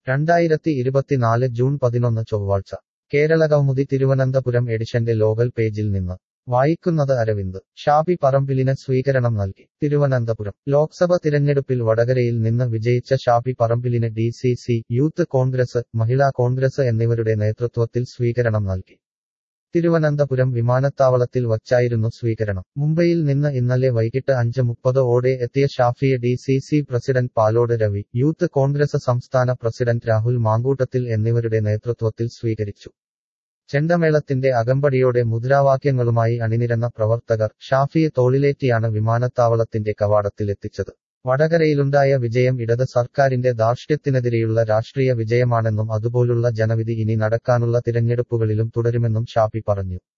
2024 June 11 ചൊവ്വാഴ്ച കേരളകൗമുദി തിരുവനന്തപുരം എഡിഷന്റെ local പേജിൽ നിന്ന് വായിക്കുന്നത് അരവിന്ദ് ഷാഫി പറമ്പിലിന് സ്വീകരണം നൽകി തിരുവനന്തപുരം ലോക്സഭ തിരഞ്ഞെടുപ്പിൽ വടകരയിൽ നിന്ന് വിജയിച്ച ഷാഫി പറമ്പിലിന് DCC, യൂത്ത് കോൺഗ്രസ്, മഹിളാ കോൺഗ്രസ് എന്നിവരുടെ നേതൃത്വത്തിൽ സ്വീകരണം നൽകി. തിരുവനന്തപുരം വിമാനത്താവളത്തിൽ വച്ചായിരുന്നു സ്വീകരണം. മുംബൈയിൽ നിന്ന് ഇന്നലെ വൈകിട്ട് 5:30 എത്തിയ ഷാഫിയെ DCC പ്രസിഡന്റ് പാലോട് രവി, യൂത്ത് കോൺഗ്രസ് സംസ്ഥാന പ്രസിഡന്റ് രാഹുൽ മാങ്കൂട്ടത്തിൽ എന്നിവരുടെ നേതൃത്വത്തിൽ സ്വീകരിച്ചു. ചെണ്ടമേളത്തിന്റെ അകമ്പടിയോടെ മുദ്രാവാക്യങ്ങളുമായി അണിനിരന്ന പ്രവർത്തകർ ഷാഫിയെ തോളിലേറ്റിയാണ് വിമാനത്താവളത്തിന്റെ കവാടത്തിലെത്തിച്ചത്. വടകരയിലുണ്ടായ വിജയം ഇടത് സർക്കാരിന്റെ ധാർഷ്ട്യത്തിനെതിരെയുള്ള രാഷ്ട്രീയ വിജയമാണെന്നും അതുപോലുള്ള ജനവിധി ഇനി നടക്കാനുള്ള തിരഞ്ഞെടുപ്പുകളിലും തുടരുമെന്നും ഷാഫി പറഞ്ഞു.